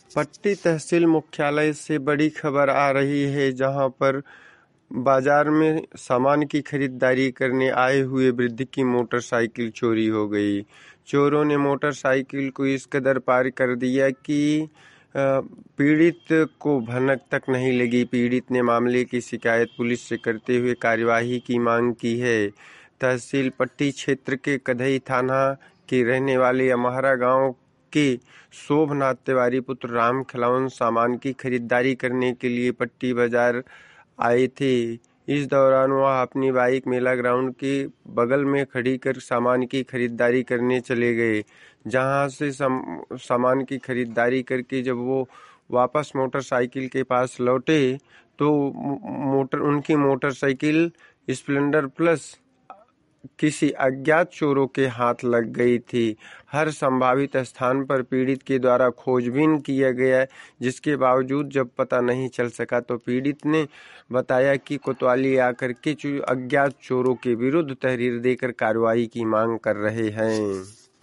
पट्टी तहसील मुख्यालय से बड़ी खबर आ रही है, जहां पर बाजार में सामान की खरीदारी करने आए हुए वृद्ध की मोटरसाइकिल चोरी हो गई। चोरों ने मोटरसाइकिल को इस कदर पार कर दिया कि पीड़ित को भनक तक नहीं लगी। पीड़ित ने मामले की शिकायत पुलिस से करते हुए कार्यवाही की मांग की है। तहसील पट्टी क्षेत्र के कधई थाना के रहने वाले अमहरा गांव के शोभनाथ तिवारी पुत्र राम खिलौन सामान की खरीदारी करने के लिए पट्टी बाजार आए थे। इस दौरान वह अपनी बाइक मेला ग्राउंड के बगल में खड़ी कर सामान की खरीदारी करने चले गए। जहां से सामान की खरीदारी करके जब वो वापस मोटरसाइकिल के पास लौटे तो उनकी मोटरसाइकिल स्प्लेंडर प्लस किसी अज्ञात चोरों के हाथ लग गई थी। हर संभावित स्थान पर पीड़ित के द्वारा खोजबीन किया गया, जिसके बावजूद जब पता नहीं चल सका तो पीड़ित ने बताया कि कोतवाली आकर के अज्ञात चोरों के विरुद्ध तहरीर देकर कार्रवाई की मांग कर रहे हैं।